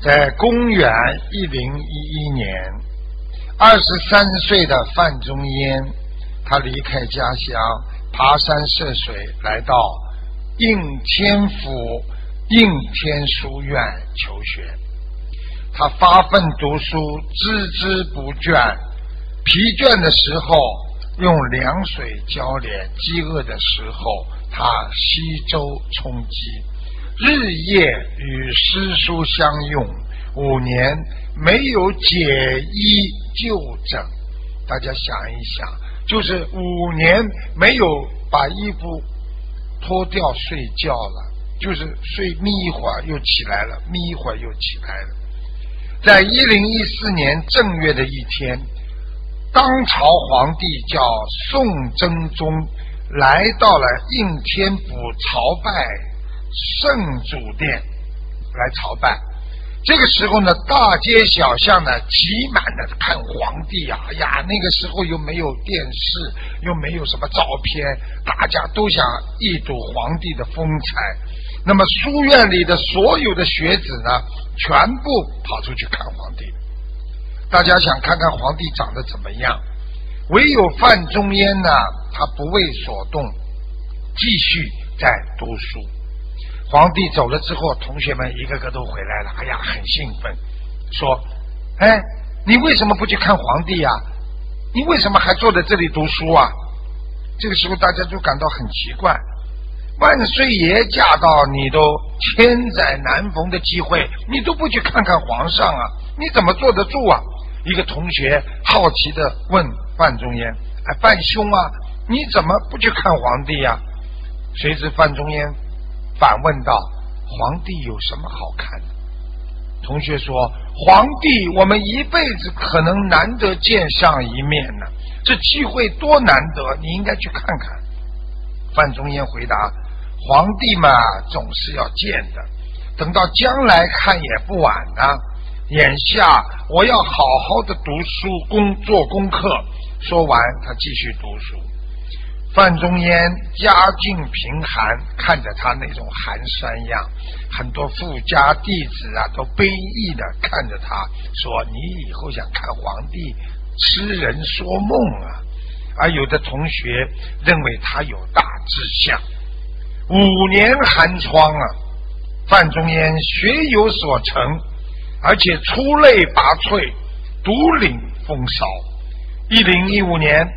在公元1011年，23岁的范仲淹，他离开家乡，爬山涉水，来到应天府应天书院求学。他发奋读书，孜孜不倦，疲倦的时候用凉水浇脸，饥饿的时候他稀粥充饥，日夜与诗书相用，5年没有解衣就整。大家想一想，就是5年没有把衣服脱掉睡觉了，就是睡眯一会儿又起来了，眯一会儿又起来了。在1014年正月的一天，当朝皇帝叫宋真宗来到了应天府朝拜圣主殿来朝拜。这个时候呢，大街小巷呢挤满了看皇帝啊，那个时候又没有电视，又没有什么照片，大家都想一睹皇帝的风采。那么书院里的所有的学子呢，全部跑出去看皇帝。大家想看看皇帝长得怎么样，唯有范仲淹呢，他不为所动，继续在读书。皇帝走了之后，同学们一个个都回来了，很兴奋，说你为什么不去看皇帝啊？你为什么还坐在这里读书啊？这个时候大家就感到很奇怪，万岁爷驾到，你都千载难逢的机会，你都不去看看皇上啊，你怎么坐得住啊？一个同学好奇地问范仲淹，范兄啊，你怎么不去看皇帝啊？谁知范仲淹反问道，皇帝有什么好看的？同学说，皇帝我们一辈子可能难得见上一面呢，这机会多难得，你应该去看看。范仲淹回答，皇帝嘛总是要见的，等到将来看也不晚啊，眼下我要好好的读书做功课。说完他继续读书。范仲淹家境贫寒，看着他那种寒酸样，很多富家弟子啊都悲意的看着他，说你以后想看皇帝，痴人说梦啊。而有的同学认为他有大志向。5年寒窗啊，范仲淹学有所成，而且出类拔萃，独领风骚。1015年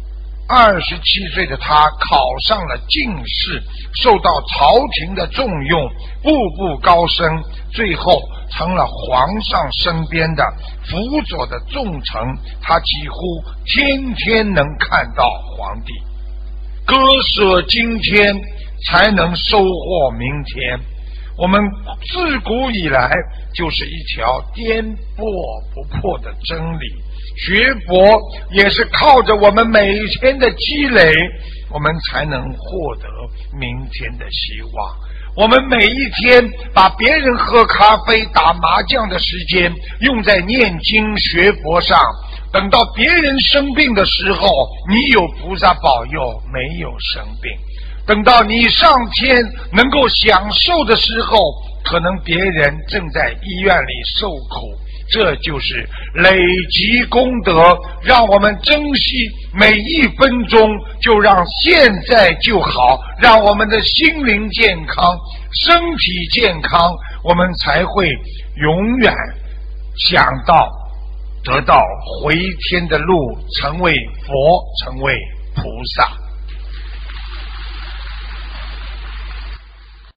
27岁的他考上了进士，受到朝廷的重用，步步高升，最后成了皇上身边的辅佐的重臣。他几乎天天能看到皇帝。割舍今天，才能收获明天。我们自古以来就是一条颠簸不破的真理，学佛也是靠着我们每天的积累，我们才能获得明天的希望。我们每一天把别人喝咖啡打麻将的时间用在念经学佛上，等到别人生病的时候，你有菩萨保佑，没有生病。等到你上天能够享受的时候，可能别人正在医院里受苦。这就是累积功德，让我们珍惜每一分钟，就让现在就好，让我们的心灵健康，身体健康，我们才会永远想到得到回天的路，成为佛，成为菩萨。